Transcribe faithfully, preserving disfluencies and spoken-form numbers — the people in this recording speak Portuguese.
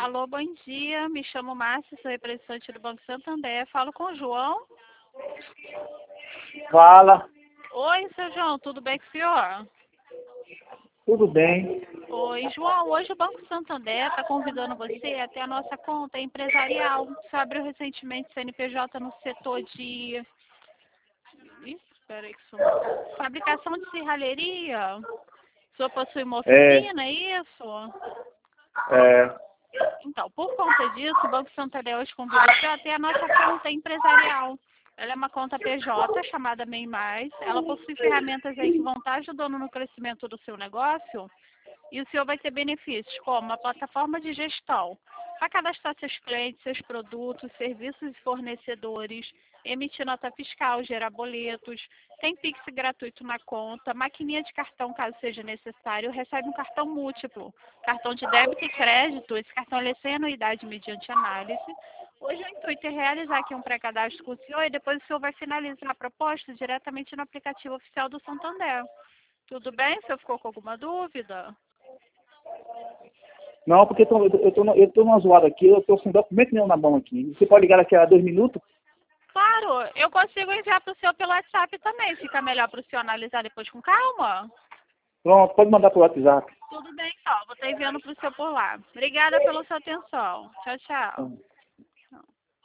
Alô, bom dia. Me chamo Márcia, sou representante do Banco Santander. Falo com o João. Fala, Oi, seu João, tudo bem com o senhor? tudo bem? Oi, João. Hoje o Banco Santander está convidando você a ter a nossa conta empresarial. Você abriu recentemente C N P J no setor de... Ih, espera aí que sou... Fabricação de serralheria. O senhor possui uma É, oficina, é isso? é, Então, por conta disso, o Banco Santander hoje convida você a ter a nossa conta empresarial. Ela é uma conta P J chamada MEI Mais. Ela possui ferramentas aí que vão estar ajudando no crescimento do seu negócio. E o senhor vai ter benefícios como uma plataforma de gestão para cadastrar seus clientes, seus produtos, serviços e fornecedores, emitir nota fiscal, gerar boletos, tem Pix gratuito na conta, maquininha de cartão caso seja necessário, recebe um cartão múltiplo, cartão de débito e crédito, esse cartão ele é sem anuidade mediante análise. Hoje o intuito é realizar aqui um pré-cadastro com o senhor e depois o senhor vai finalizar a proposta diretamente no aplicativo oficial do Santander. Tudo bem? O senhor ficou com alguma dúvida? não, porque eu tô, eu tô, eu tô numa zoada aqui, eu tô sem documento nenhum na mão aqui. Você pode ligar daqui a dois minutos? Claro, eu consigo enviar para o senhor pelo WhatsApp também. Fica melhor para o senhor analisar depois com calma? Pronto, pode mandar pro WhatsApp. Tudo bem, então. Vou estar enviando para o senhor por lá. Obrigada pela sua atenção. Tchau, tchau.